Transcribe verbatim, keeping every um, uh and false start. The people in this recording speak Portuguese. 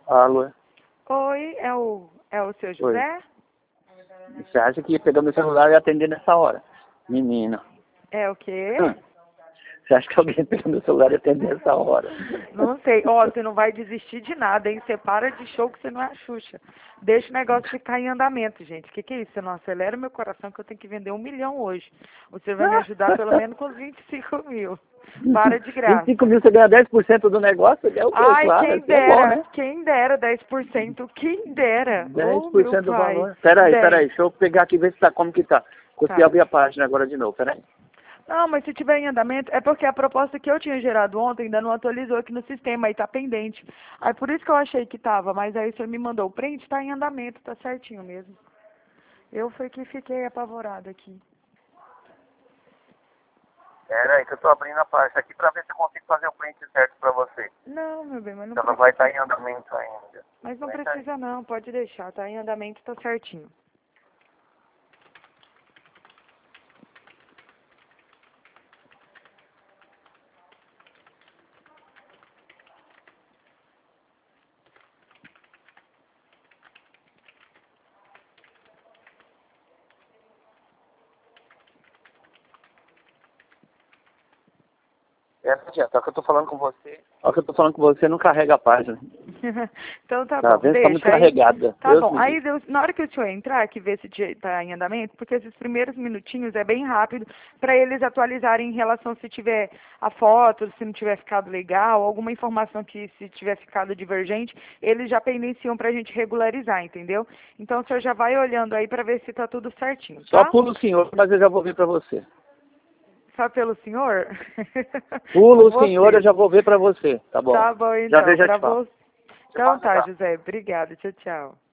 Alô? Oi, é o, é o seu Oi. José? Você acha que ia pegar meu celular e atender nessa hora? Menina. É o quê? Hum. Você acha que alguém ia pegar meu celular e atender nessa hora? Não sei. Ó, você não vai desistir de nada, hein? Você para de show que você não é a Xuxa. Deixa o negócio ficar em andamento, gente. O que, que é isso? Você não acelera meu coração que eu tenho que vender um milhão hoje. Você vai me ajudar pelo menos com os vinte e cinco mil. Para de vinte e cinco graça. mil, você ganha dez por cento do negócio? É o quê? Ai, Claro, quem assim é bom, dera. né? Quem dera dez por cento. Quem dera. dez Oh, por meu cento do pai. valor. Peraí, dez. peraí, deixa eu pegar aqui e ver se tá, como que tá. Consegui Tá. abrir a página agora de novo, peraí. Não, mas se tiver em andamento, é porque a proposta que eu tinha gerado ontem ainda não atualizou aqui no sistema, aí tá pendente. Aí por isso que eu achei que tava, mas aí você me mandou o print, tá em andamento, tá certinho mesmo. Eu foi que fiquei apavorada aqui. Peraí, que eu tô abrindo a página aqui pra ver se eu consigo fazer o print certo pra você. Não, meu bem, mas não Ela vai precisa. estar em andamento ainda. Mas não Aguenta aí. precisa não, pode deixar, tá em andamento, tá certinho. É, não adianta, só que eu tô falando com você. Só que eu tô falando com você, não carrega a página. Então tá Tá bom, vendo? Tá muito deixa aí. carregada. Tá Deus bom, me aí livre. Deus, na hora que o senhor entrar, que vê se te- tá em andamento, porque esses primeiros minutinhos é bem rápido para eles atualizarem em relação se tiver a foto, se não tiver ficado legal, alguma informação que se tiver ficado divergente, eles já pendenciam pra gente regularizar, entendeu? Então o senhor já vai olhando aí para ver se tá tudo certinho, Só tá? pula o senhor, mas eu já vou ver pra você. Só pelo senhor? Pula Com o senhor, eu você. já vou ver pra você. Tá bom. Tá bom Já então, vejo, já pra te falo. você. Deixa eu Então tá, ajudar. José, obrigada, tchau, tchau.